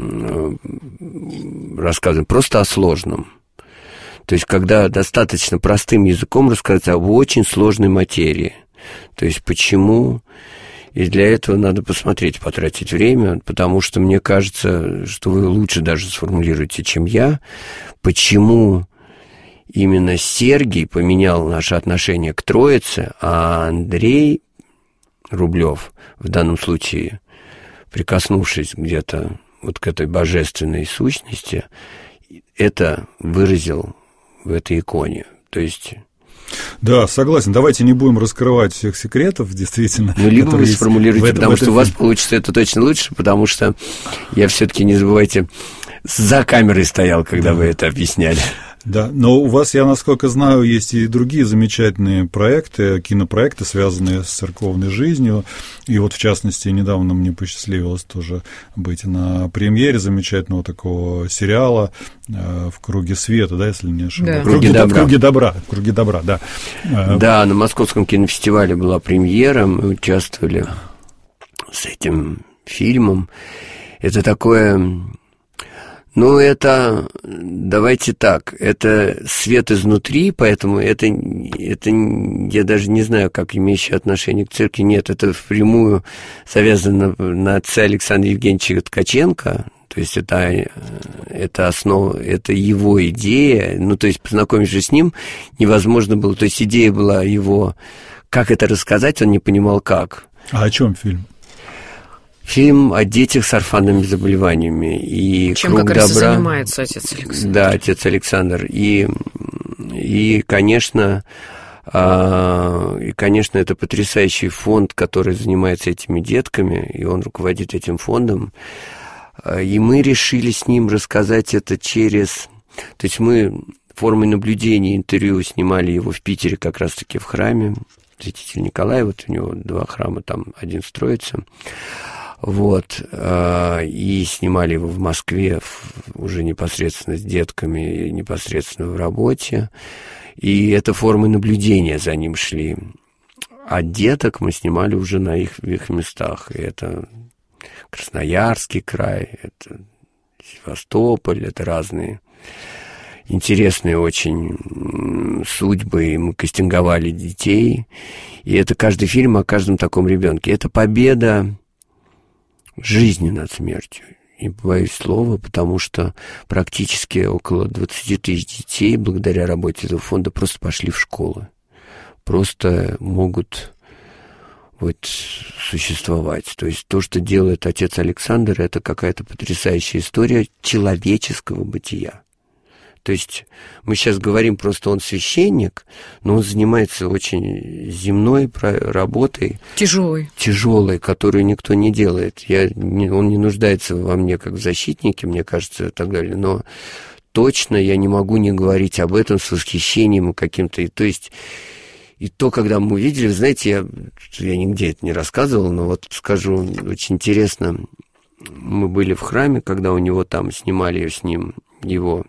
рассказываем просто о сложном. То есть, когда достаточно простым языком рассказать об очень сложной материи. То есть, почему... И для этого надо посмотреть, потратить время, потому что мне кажется, что вы лучше даже сформулируете, чем я, почему именно Сергий поменял наше отношение к Троице, а Андрей Рублев, в данном случае, прикоснувшись где-то вот к этой божественной сущности, это выразил в этой иконе. То есть
Да, согласен. Давайте не будем раскрывать всех секретов, действительно.
Ну, либо вы сформулируете, потому что у вас получится это точно лучше, потому что я все-таки, не забывайте, за камерой стоял, когда вы это объясняли.
Да, но у вас, я насколько знаю, есть и другие замечательные проекты, кинопроекты, связанные с церковной жизнью. И вот, в частности, недавно мне посчастливилось тоже быть на премьере замечательного такого сериала «В круге света», да, если не ошибаюсь.
Да.
В круге добра, да.
Да, на Московском кинофестивале была премьера, мы участвовали с этим фильмом. Это такое... Ну, это, давайте так, это свет изнутри, поэтому это я даже не знаю, как имеющее отношение к церкви, нет, это впрямую завязано на отца Александра Евгеньевича Ткаченко, то есть это основа, это его идея, ну, то есть познакомившись с ним, невозможно было, то есть идея была его, как это рассказать, он не понимал как.
А о чем фильм?
Фильм о детях с орфанными заболеваниями. И
чем
«Круг
как раз и
добра».
занимается отец Александр.
Да, отец Александр. И, конечно, это потрясающий фонд, который занимается этими детками, и он руководит этим фондом. И мы решили с ним рассказать это через... То есть мы формой наблюдения, интервью снимали его в Питере, как раз-таки в храме Святителя Николая. Вот у него 2 храма, там один строится. Вот, и снимали его в Москве уже непосредственно с детками, непосредственно в работе, и это формы наблюдения за ним шли. А деток мы снимали уже в их местах, и это Красноярский край, это Севастополь, это разные интересные очень судьбы, и мы кастинговали детей, и это каждый фильм о каждом таком ребенке. Это победа жизни над смертью. Не боюсь слова, потому что практически около 20 тысяч детей благодаря работе этого фонда просто пошли в школы. Просто могут вот существовать. То есть то, что делает отец Александр, это какая-то потрясающая история человеческого бытия. То есть мы сейчас говорим просто, он священник, но он занимается очень земной работой. Тяжелой, которую никто не делает. Он не нуждается во мне как в защитнике, мне кажется, и так далее. Но точно я не могу не говорить об этом с восхищением каким-то. То есть и то, когда мы увидели, знаете, я нигде это не рассказывал, но вот скажу, очень интересно. Мы были в храме, когда у него там снимали с ним его...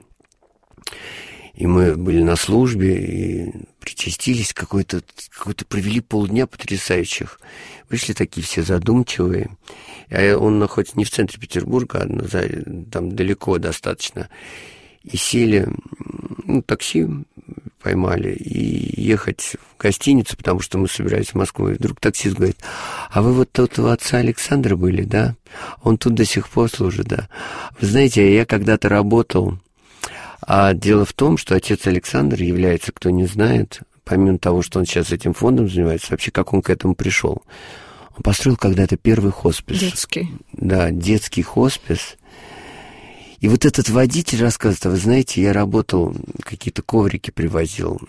И мы были на службе, и причастились, какой-то провели полдня потрясающих. Вышли такие все задумчивые. Он находится не в центре Петербурга, а там далеко достаточно. И сели, такси поймали, и ехать в гостиницу, потому что мы собирались в Москву. И вдруг таксист говорит: а вы вот тут у отца Александра были, да? Он тут до сих пор служит, да? Вы знаете, я когда-то работал... А дело в том, что отец Александр является, кто не знает, помимо того, что он сейчас этим фондом занимается, вообще как он к этому пришел. Он построил когда-то первый хоспис.
Детский. Да,
детский хоспис. И вот этот водитель рассказывает: а вы знаете, я работал, какие-то коврики привозил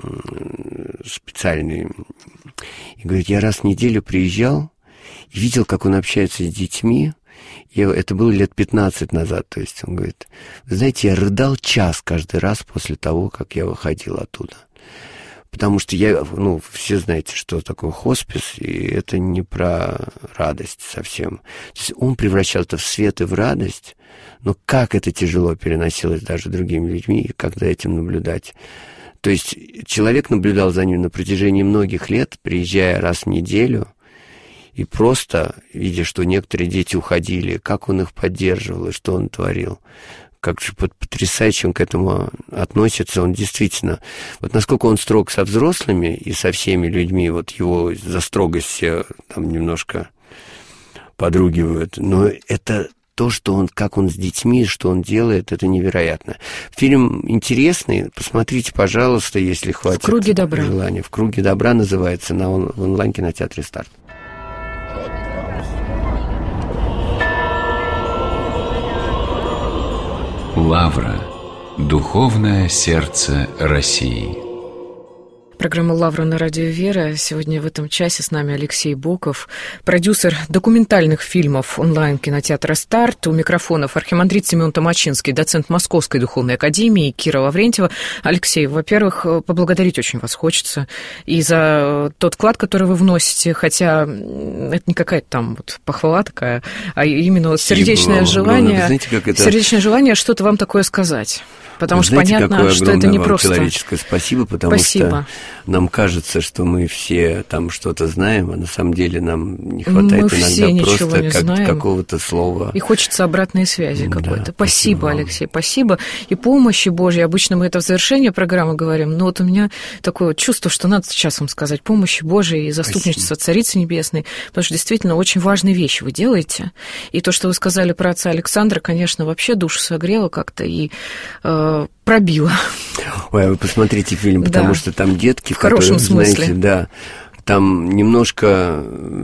специальные. И говорит, я раз в неделю приезжал и видел, как он общается с детьми. Это было лет 15 назад, то есть он говорит, вы знаете, я рыдал час каждый раз после того, как я выходил оттуда. Потому что все знаете, что такое хоспис, и это не про радость совсем. То есть он превращал это в свет и в радость, но как это тяжело переносилось даже другими людьми, и как за этим наблюдать. То есть человек наблюдал за ним на протяжении многих лет, приезжая раз в неделю, и просто, видя, что некоторые дети уходили, как он их поддерживал и что он творил, как же потрясающе он к этому относится. Он действительно, вот насколько он строг со взрослыми и со всеми людьми, вот его за строгость все там немножко подругивают, но это то, что он, как он с детьми, что он делает, это невероятно. Фильм интересный, посмотрите, пожалуйста, если хватит желания.
«В круге добра».
«В круге добра» называется, в онлайн-кинотеатре «Старт».
Лавра. Духовное сердце России.
Программа «Лавра» на радио «Вера». Сегодня в этом часе с нами Алексей Боков, продюсер документальных фильмов онлайн-кинотеатра «Старт». У микрофонов архимандрит Семен Томачинский, доцент Московской духовной академии, Кира Лаврентьева. Алексей, во-первых, поблагодарить очень вас хочется и за тот вклад, который вы вносите, хотя это не какая-то там вот похвала такая, а именно вот сердечное желание, сердечное желание что-то вам такое сказать. Потому что понятно, что это не просто.
Человеческое спасибо, потому что нам кажется, что мы все там что-то знаем, а на самом деле нам не хватает иногда просто какого-то слова.
И хочется обратной связи какой-то. Да, спасибо, Алексей, спасибо. И помощи Божьей. Обычно мы это в завершении программы говорим, но вот у меня такое чувство, что надо сейчас вам сказать помощи Божьей и заступничества Царицы Небесной, потому что действительно очень важные вещи вы делаете. И то, что вы сказали про отца Александра, конечно, вообще душу согрело как-то и пробило.
Ой, вы посмотрите фильм, потому что там детки,
в хорошем смысле.
Знаете, да, там немножко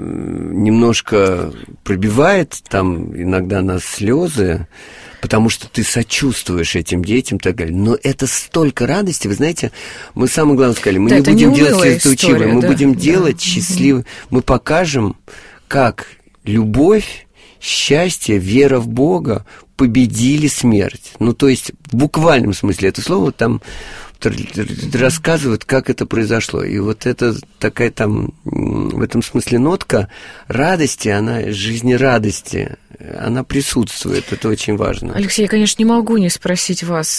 пробивает, там иногда нас слезы, потому что ты сочувствуешь этим детям, так далее. Но это столько радости, вы знаете, мы самое главное сказали, мы не будем делать слезоточивое, мы будем делать счастливым, мы покажем, как любовь, счастье, вера в Бога победили смерть. Ну, то есть, в буквальном смысле это слово там рассказывают, как это произошло. И вот это такая там, в этом смысле нотка радости, она, жизнерадости, она присутствует. Это очень важно.
Алексей, я, конечно, не могу не спросить вас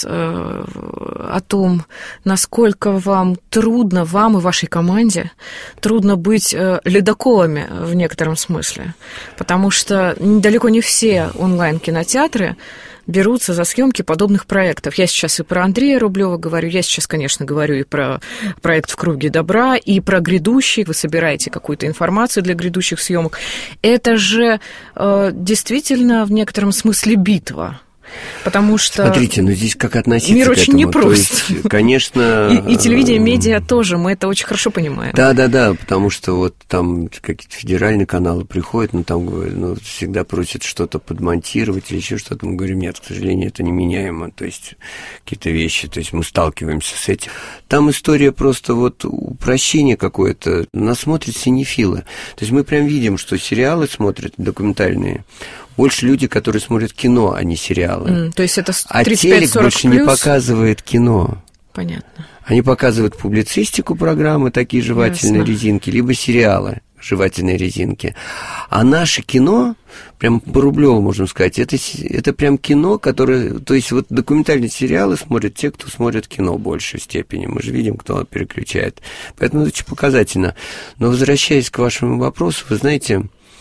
о том, насколько вам трудно, вам и вашей команде, трудно быть ледоколами в некотором смысле. Потому что далеко не все онлайн-кинотеатры берутся за съемки подобных проектов. Я сейчас и про Андрея Рублева говорю, я сейчас, конечно, говорю и про проект «В круге добра», и про грядущий. Вы собираете какую-то информацию для грядущих съемок. Это же действительно в некотором смысле битва. Потому что...
Смотрите, ну здесь как относиться
мир
к этому?
Очень непрост.
То есть, конечно...
И телевидение, медиа тоже, мы это очень хорошо понимаем.
Да, потому что вот там какие-то федеральные каналы приходят, ну там всегда просят что-то подмонтировать или еще что-то. Мы говорим, нет, к сожалению, это неменяемо. То есть какие-то вещи, то есть мы сталкиваемся с этим. Там история просто вот упрощение какое-то. Нас смотрят синефилы. То есть мы прям видим, что сериалы смотрят документальные. Больше люди, которые смотрят кино, а не сериалы.
То есть это 35-40+?
А телек больше не показывает кино.
Понятно.
Они показывают публицистику программы, такие жевательные резинки, либо сериалы, жевательные резинки. А наше кино, прям по Рублеву можем сказать, это прям кино, которое... То есть вот документальные сериалы смотрят те, кто смотрит кино в большей степени. Мы же видим, кто переключает. Поэтому это очень показательно. Но возвращаясь к вашему вопросу, вы знаете...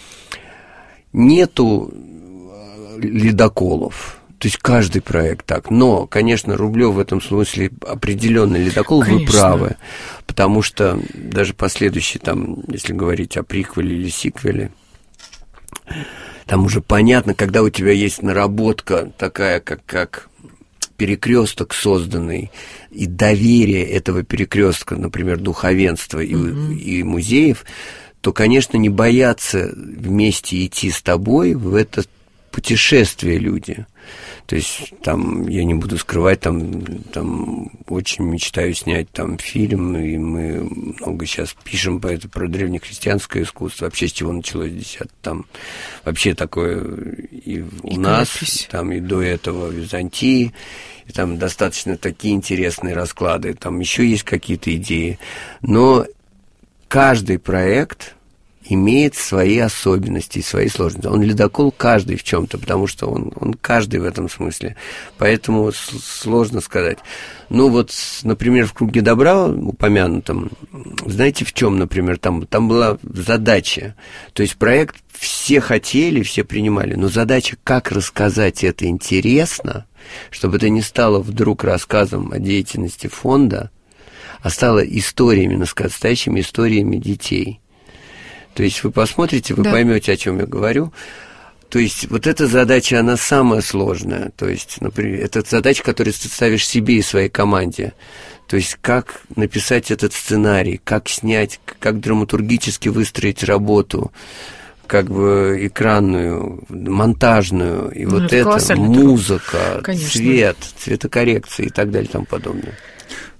Нету ледоколов, то есть каждый проект так. Но, конечно, Рублев в этом смысле определенный ледокол, конечно. Вы правы, потому что даже последующие, там, если говорить о приквеле или сиквеле, там уже понятно, когда у тебя есть наработка такая, как перекресток созданный, и доверие этого перекрестка, например, духовенства и музеев, то, конечно, не боятся вместе идти с тобой в это путешествие люди. То есть, там, я не буду скрывать, там очень мечтаю снять там фильм, и мы много сейчас пишем про древнехристианское искусство, вообще с чего началось там вообще такое и у нас, там и до этого в Византии, и там достаточно такие интересные расклады, там еще есть какие-то идеи, но каждый проект имеет свои особенности и свои сложности. Он ледокол каждый в чем-то, потому что он каждый в этом смысле. Поэтому сложно сказать. Ну вот, например, в «Круге добра» упомянутом, знаете, в чем, например, там была задача. То есть проект все хотели, все принимали, но задача, как рассказать это интересно, чтобы это не стало вдруг рассказом о деятельности фонда, а стало историями, настоящими историями детей. То есть вы посмотрите, вы поймете, о чем я говорю. То есть вот эта задача, она самая сложная. То есть, например, это задача, которую ты ставишь себе и своей команде. То есть как написать этот сценарий, как снять, как драматургически выстроить работу, как бы экранную, монтажную, и вот это музыка, цвет, цветокоррекция и так далее и тому подобное.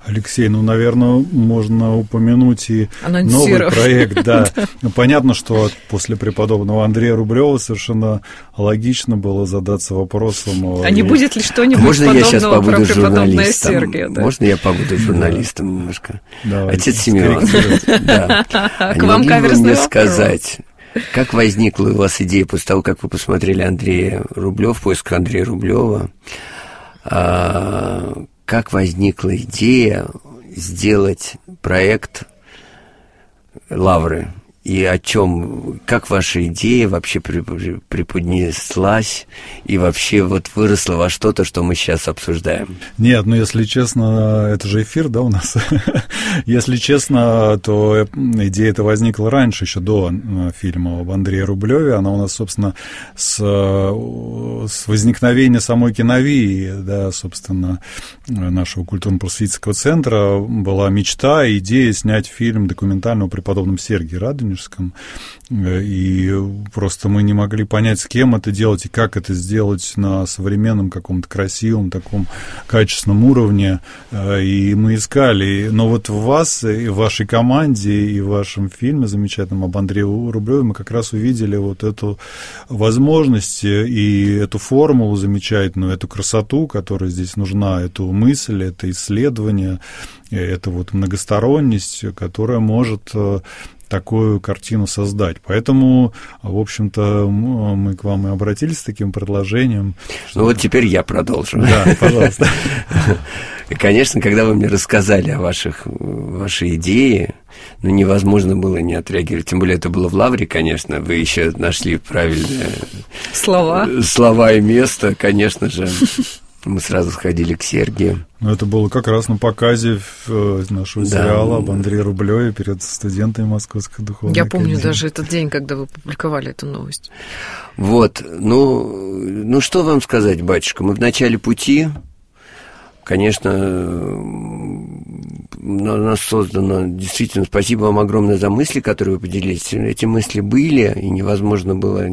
Алексей, наверное, можно упомянуть и новый проект, да. Понятно, что после преподобного Андрея Рублева совершенно логично было задаться вопросом...
А не будет ли что-нибудь подобного про преподобное Сергия?
Можно я побуду журналистом немножко? Отец Симеон,
к вам каверзный вопрос.
Сказать, как возникла у вас идея после того, как вы посмотрели Андрея Рублева, поиск Андрея Рублева, как возникла идея сделать проект «Лавры»? И о чем, как ваша идея вообще преподнеслась и вообще вот выросла во что-то, что мы сейчас обсуждаем?
Нет, если честно, это же эфир, да, у нас? Если честно, то идея эта возникла раньше, еще до фильма об Андрее Рублеве. Она у нас, собственно, с возникновения самой киновии, да, собственно, нашего культурно-просветительского центра была мечта, идея снять фильм документальный о преподобном Сергии Радонежском. И просто мы не могли понять, с кем это делать и как это сделать на современном каком-то красивом, таком качественном уровне. И мы искали. Но вот в вас, и в вашей команде, и в вашем фильме замечательном об Андрее Рублеве мы как раз увидели вот эту возможность и эту формулу замечательную, эту красоту, которая здесь нужна, эту мысль, это исследование, это вот многосторонность, которая может такую картину создать. Поэтому, в общем-то, мы к вам и обратились с таким предложением.
Что... Ну вот теперь я продолжу.
Да, пожалуйста.
И, конечно, когда вы мне рассказали о вашей идее, невозможно было не отреагировать. Тем более это было в Лавре, конечно. Вы еще нашли правильные слова и место, конечно же. Мы сразу сходили к Сергию.
Это было как раз на показе нашего сериала об Андрее Рублеве перед студентами Московской духовной академии.
Я помню даже этот день, когда вы публиковали эту новость.
Вот, ну что вам сказать, батюшка, мы в начале пути. Конечно, у нас создано, действительно, спасибо вам огромное за мысли, которые вы поделились. Эти мысли были, и невозможно было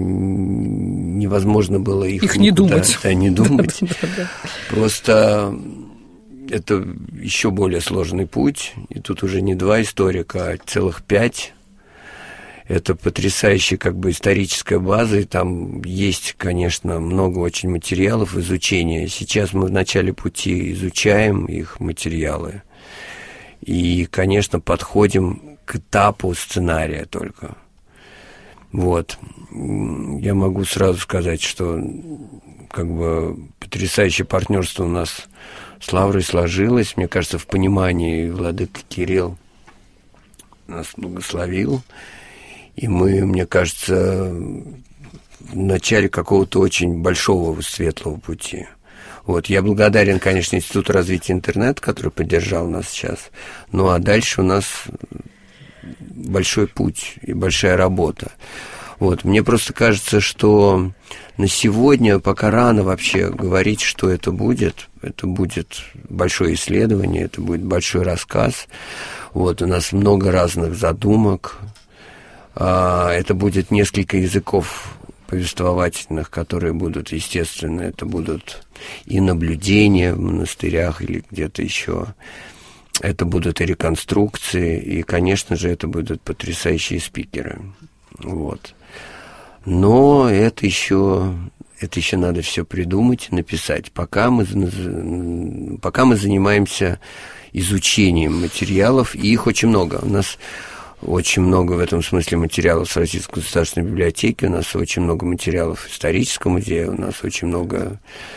их
не думать.
Да, не думать. Просто это еще более сложный путь, и тут уже не 2 историка, а целых 5. Это потрясающая историческая база, и там есть, конечно, много очень материалов изучения. Сейчас мы в начале пути изучаем их материалы. И, конечно, подходим к этапу сценария только. Вот. Я могу сразу сказать, что потрясающее партнерство у нас с Лаврой сложилось. Мне кажется, в понимании владыка Кирилл нас благословил. И мы, мне кажется, в начале какого-то очень большого светлого пути. Вот. Я благодарен, конечно, Институту развития интернета, который поддержал нас сейчас. Ну, а дальше у нас большой путь и большая работа. Вот. Мне просто кажется, что на сегодня пока рано вообще говорить, что это будет. Это будет большое исследование, это будет большой рассказ. Вот. У нас много разных задумок. Это будет несколько языков повествовательных, которые будут, естественно, это будут и наблюдения в монастырях или где-то еще. Это будут и реконструкции, и, конечно же, это будут потрясающие спикеры. Вот. Но это еще надо все придумать и написать. Пока мы занимаемся изучением материалов, и их очень много. У нас очень много в этом смысле материалов с Российской государственной библиотеки, у нас очень много материалов в историческом музее, у нас очень много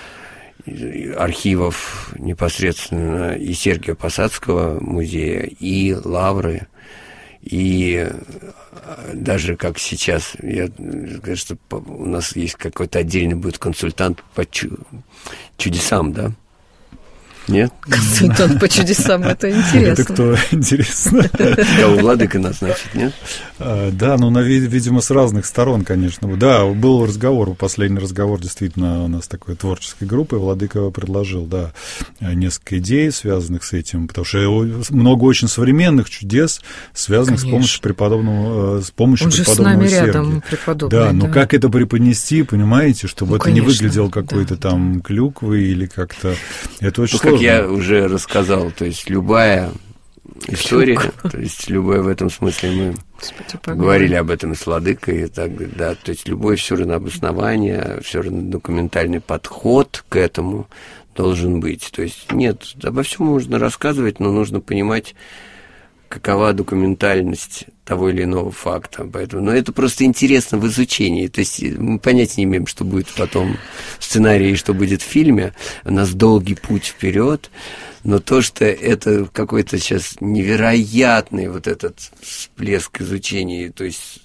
архивов непосредственно и Сергия Посадского музея, и Лавры, и даже как сейчас, кажется, у нас есть какой-то отдельный будет консультант по чудесам, да? Нет?
Консультант по чудесам, это интересно.
Это кто? Интересно.
Да, у владыка назначить, нет?
Да, видимо, с разных сторон, конечно. Да, был разговор, последний разговор, действительно, у нас такой творческой группы, владыка предложил, да, несколько идей, связанных с этим, потому что много очень современных чудес, связанных с помощью преподобного Сергия.
Он же с нами рядом, преподобный.
Да, но как это преподнести, понимаете, чтобы это не выглядело какой-то там клюквой или как-то... Это очень сложно. сложно.
я уже рассказал, то есть любая история, то есть любая в этом смысле, мы говорили об этом и с Владыкой, да, то есть любое все равно обоснование, все равно документальный подход к этому должен быть. То есть нет, обо всем можно рассказывать, но нужно понимать, какова документальность того или иного факта. Поэтому, но это просто интересно в изучении. То есть мы понятия не имеем, что будет потом в сценарии и что будет в фильме. У нас долгий путь вперед. Но то, что это какой-то сейчас невероятный вот этот всплеск изучения, то есть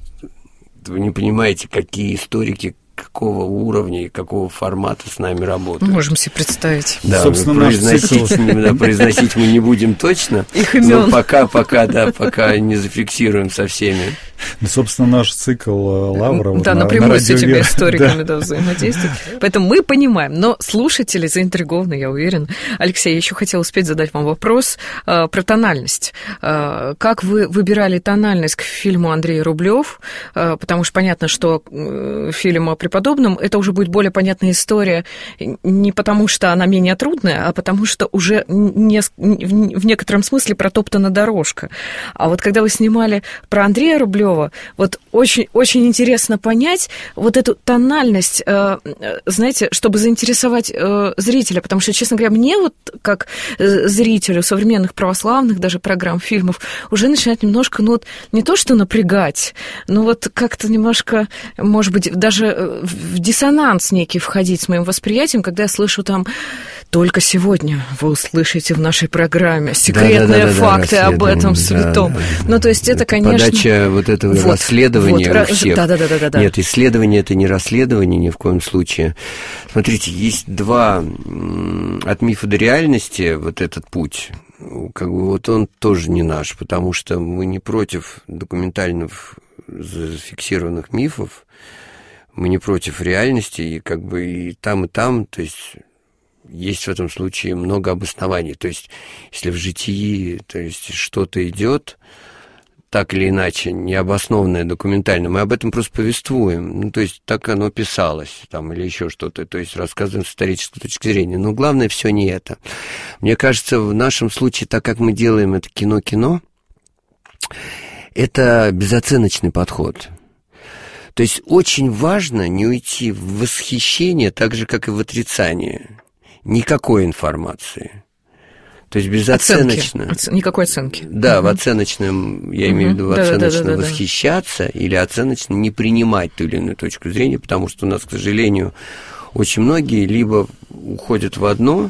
вы не понимаете, какие историки какого уровня и какого формата с нами работают.
Можем себе представить.
Да,
собственно,
произносить мы не будем точно.
Их имен.
Но пока не зафиксируем со всеми.
Ну, собственно, наш цикл Лавра.
Да, напрямую с этими историками взаимодействует. Поэтому мы понимаем. Но слушатели заинтригованы, я уверен. Алексей, я еще хотела успеть задать вам вопрос про тональность. Как вы выбирали тональность к фильму Андрей Рублев? Потому что понятно, что фильм о преподобном, это уже будет более понятная история не потому, что она менее трудная, а потому что уже в некотором смысле протоптана дорожка. А вот когда вы снимали про Андрея Рублева, вот очень, очень интересно понять вот эту тональность, знаете, чтобы заинтересовать зрителя, потому что, честно говоря, мне вот как зрителю современных православных даже программ, фильмов, уже начинает немножко, ну вот, не то что напрягать, но вот как-то немножко, может быть, даже в диссонанс некий входить с моим восприятием, когда я слышу там: только сегодня вы услышите в нашей программе секретные факты об этом святом. Ну, то есть это, конечно...
Подача вот этого расследования у всех.
Да.
Нет, исследование – это не расследование ни в коем случае. Смотрите, есть два от мифа до реальности, вот этот путь, как бы вот он тоже не наш, потому что мы не против документальных зафиксированных мифов, мы не против реальности, и как бы и там, то есть есть в этом случае много обоснований. То есть если в житии, то есть что-то идет так или иначе, необоснованное документально, мы об этом просто повествуем. Ну, то есть так оно писалось, там, или еще что-то, то есть рассказываем с исторической точки зрения. Но главное все не это. Мне кажется, в нашем случае, так как мы делаем это кино, это безоценочный подход. То есть очень важно не уйти в восхищение, так же, как и в отрицание. Никакой информации. То есть безоценочно.
Никакой оценки.
Да, в оценочном, я имею в виду, оценочно восхищаться или оценочно не принимать ту или иную точку зрения, потому что у нас, к сожалению, очень многие либо уходят в одно,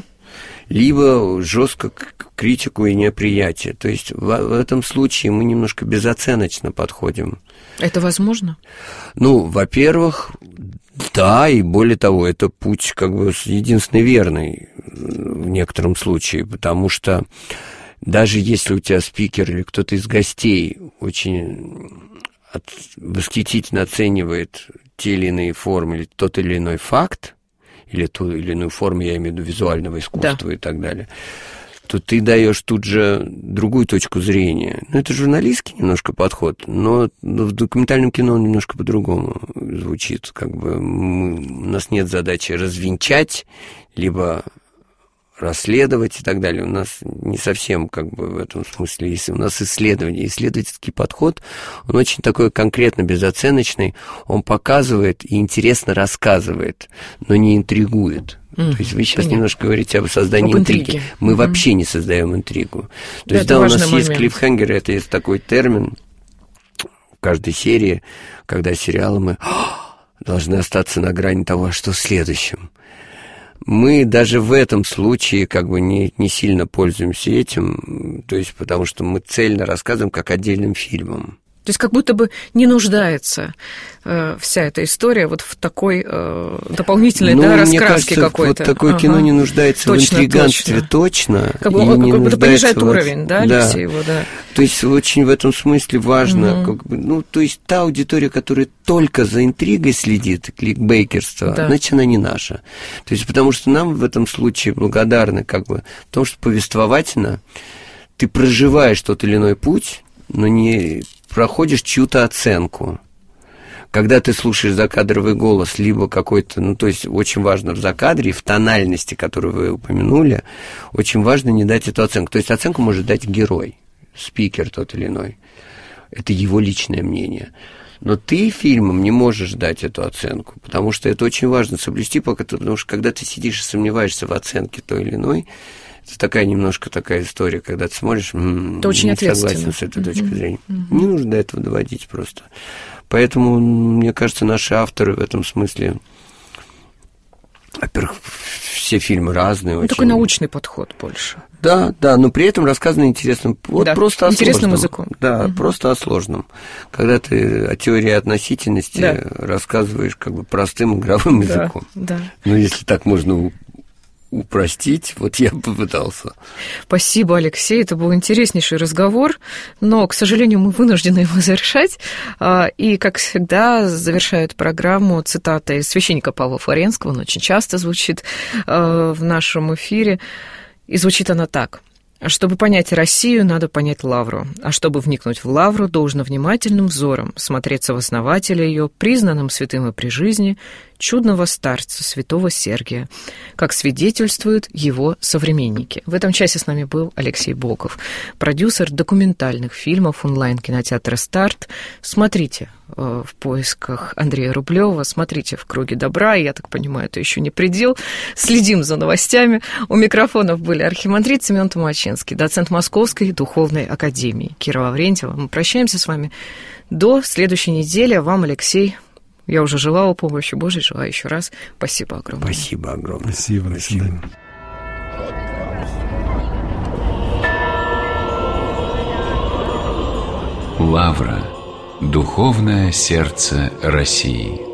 либо жестко к критику и неприятие. То есть в этом случае мы немножко безоценочно подходим.
Это возможно?
Ну, во-первых, да, и более того, это путь как бы единственный верный в некотором случае, потому что даже если у тебя спикер или кто-то из гостей очень восхитительно оценивает те или иные формы или тот или иной факт, или ту или иную форму, я имею в виду визуального искусства, да, и так далее, то ты даешь тут же другую точку зрения. Ну, это журналистский немножко подход, но в документальном кино он немножко по-другому звучит. Как бы у нас нет задачи развенчать, либо расследовать и так далее. У нас не совсем как бы в этом смысле. Если у нас исследовательский подход, он очень такой конкретно безоценочный, он показывает и интересно рассказывает, но не интригует. То есть вы сейчас немножко говорите об создании интриги. Мы вообще не создаем интригу. То есть, да, у нас есть клиффхенгеры, это есть такой термин в каждой серии, когда сериалы мы должны остаться на грани того, а что в следующем. Мы даже в этом случае как бы не сильно пользуемся этим, то есть потому что мы цельно рассказываем как отдельным фильмом.
То есть как будто бы не нуждается вся эта история вот в такой дополнительной раскраске какой-то.
Вот такое кино не нуждается в интриганстве точно.
Как будто понижает уровень, да, Алексеева, да.
То есть очень в этом смысле важно, как бы, ну, то есть та аудитория, которая только за интригой следит, кликбейкерство, значит, она не наша. То есть потому что нам в этом случае благодарны как бы в том, что повествовательно ты проживаешь тот или иной путь, но не проходишь чью-то оценку. когда ты слушаешь закадровый голос, либо какой-то, ну, то есть очень важно в закадре, в тональности, которую вы упомянули, очень важно не дать эту оценку. То есть оценку может дать герой, спикер тот или иной. Это его личное мнение. Но ты фильмом не можешь дать эту оценку, потому что это очень важно соблюсти, потому что когда ты сидишь и сомневаешься в оценке той или иной, это такая немножко такая история, когда ты смотришь,
очень
не согласен с этой точки зрения. Не нужно до этого доводить просто. Поэтому, мне кажется, наши авторы в этом смысле, во-первых, все фильмы разные.
Ну, такой научный подход больше.
Да, но при этом рассказано интересным, вот да, просто о
интересным
сложном.
Языком.
Да, просто о сложном. Когда ты о теории относительности рассказываешь как бы простым игровым языком.
Да.
Ну, если так можно упростить, вот я попытался.
Спасибо, Алексей, это был интереснейший разговор, но, к сожалению, мы вынуждены его завершать, и, как всегда, завершают программу цитатой священника Павла Флоренского, он очень часто звучит в нашем эфире, и звучит она так: «Чтобы понять Россию, надо понять Лавру, а чтобы вникнуть в Лавру, должно внимательным взором смотреться в основателя ее, признанным святым и при жизни, чудного старца святого Сергия, как свидетельствуют его современники». В этом часе с нами был Алексей Боков, продюсер документальных фильмов онлайн-кинотеатра «Старт». Смотрите в поисках Андрея Рублева, смотрите в «Круге добра», я так понимаю, это еще не предел. Следим за новостями. У микрофонов были архимандрит Семен Томачинский, доцент Московской духовной академии Кира Лаврентьева. Мы прощаемся с вами до следующей недели. А вам, Алексей, я уже желала помощи Божьей, желаю еще раз. Спасибо огромное.
Спасибо огромное.
Спасибо. До свидания.
Лавра. Духовное сердце России.